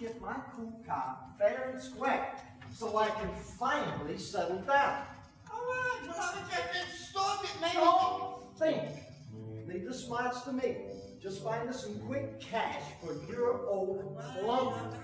get my cool car fair and square so I can finally settle down. All right, well, just stop it, maybe. Don't think. Leave the smarts to me. Just find us some quick cash for your old clothes.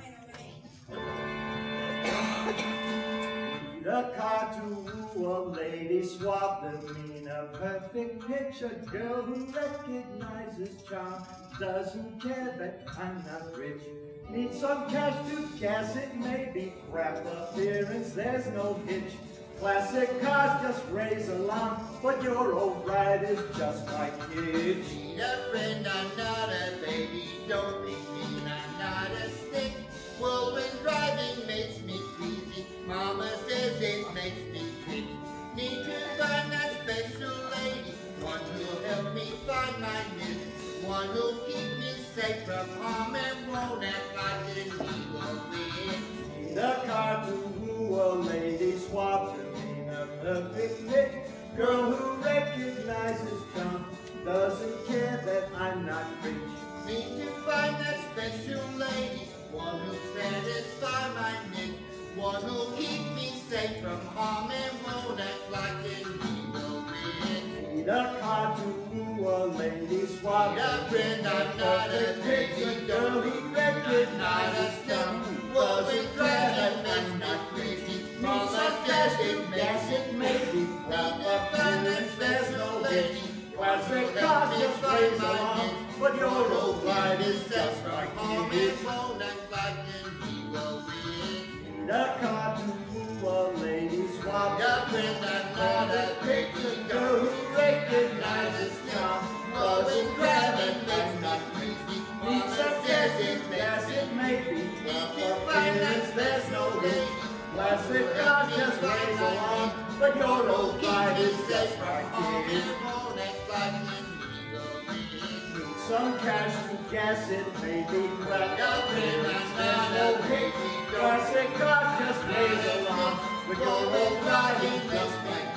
The car to a lady swap demeanor, perfect picture, girl who recognizes charm, doesn't care that I'm not rich. Need some cash to gas it, maybe crap appearance, there's no hitch. Classic cars just raise alarm, but your old ride is just like kitsch. Need a friend, I'm not a baby, don't be mean, I'm not a stick. Whirlwind driving makes me queasy, Mama says it makes me sick. Need to find that special lady, one who'll help me find my miss, one who'll keep me safe from harm and won't act like an evil win. Need a car to woo a lady, swap demeanor, perfect fit, girl who recognizes charm, doesn't care that I'm not rich. Need to find that special lady, one who'll satisfy my need, one who'll keep me safe from harm and won't act like an evil win. Need a car to woo a lady, swap Need a friend, I'm not a baby, girl who recognizes charm, Whirlwind driving makes me crazy, Mama says it makes it maybe Need to find that special lady, classic cars just raise alarm, but your old ride is just like harm kitsch. and won't act like an evil win. Need a car to woo a lady, swap Your friend, I'm not a baby, girl who recognizes charm, Whirlwind driving makes me crazy, Need Mama some says gas, it yes makes it me may be, Need to but find that appearance there's no special hitch. lady, Classic cars just raise alarm, but your old ride is just like harm kitsch. and won't act like an evil win. Need some cash to gas it, maybe crap. Your friend, I'm not a baby, Classic cars just raise alarm, but your old ride is just like